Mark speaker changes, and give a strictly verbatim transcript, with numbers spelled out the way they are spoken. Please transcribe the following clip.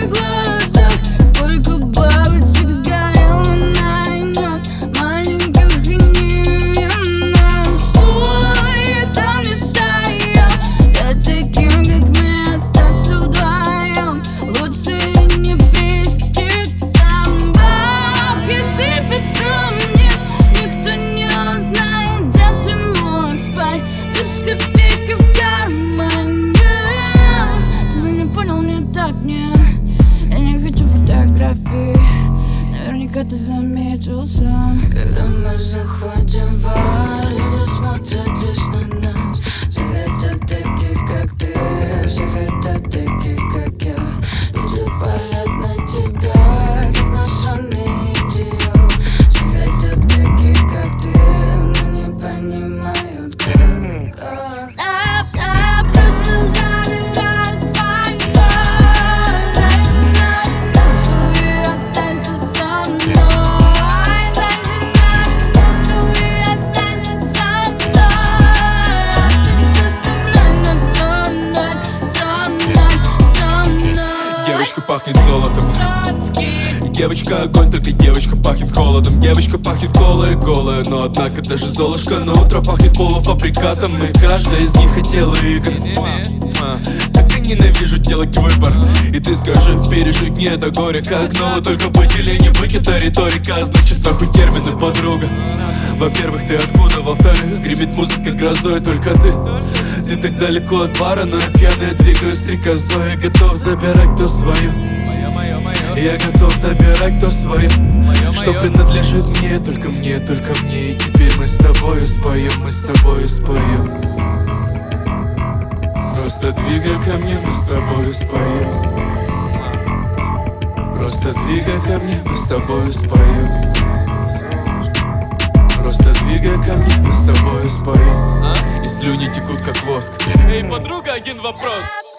Speaker 1: твоих глазах. Сколько бабочек сгорело на именах, маленьких и невинных. Что я там не стоял? Я таким, как мы, остаться вдвоем. Лучше не пеститься. Бабки сыпятся вниз, никто не узнает, где ты мог спать. Без копейки в кармане. Ты меня понял не так, не. Я не хочу фотографий, наверняка ты заметил сам. Когда мы заходим в бар, люди смотрят лишь на нас. Все хотят таких, как ты, все хотят таких, как я. Люди палят на тебя, как на странный идиот. Все хотят таких, как ты, но не понимают, как, как. Я, я просто забираю свое. Зайди на минуту и останься со мной. Зайди на минуту и останься со мной. Останься со мной на всю ночь, со мной, со мной.
Speaker 2: Девочка пахнет золотом, девочка огонь, только девочка пахнет холодом. Девочка пахнет голая, голая, но однако даже Золушка на утро пахнет полуфабрикатом. И каждая из них хотела игр. Так я ненавижу делать выбор. И ты скажи, пережить мне это горе как ново. Только быть или не быть, это риторика. Значит нахуй термины, подруга. Во-первых, ты откуда? Во-вторых, гремит музыка грозой, только ты. Ты так далеко от бара, но я пьяная двигаю стрекозой. Я готов забирать то свое. Я готов забирать то свое, что принадлежит мне, только мне, только мне. И теперь мы с тобою споем, мы с тобою споем. Просто двигай ко мне, мы с тобою споем. Просто двигай ко мне, мы с тобою споем. Просто двигай ко мне, мы с тобою споем. И слюни текут как воск. Эй, подруга, один вопрос.